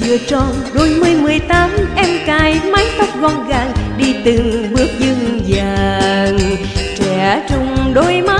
vừa tròn đôi mươi 18, em cài mái tóc gọn gàng đi từng bước vững vàng. Trẻ trong đôi mắt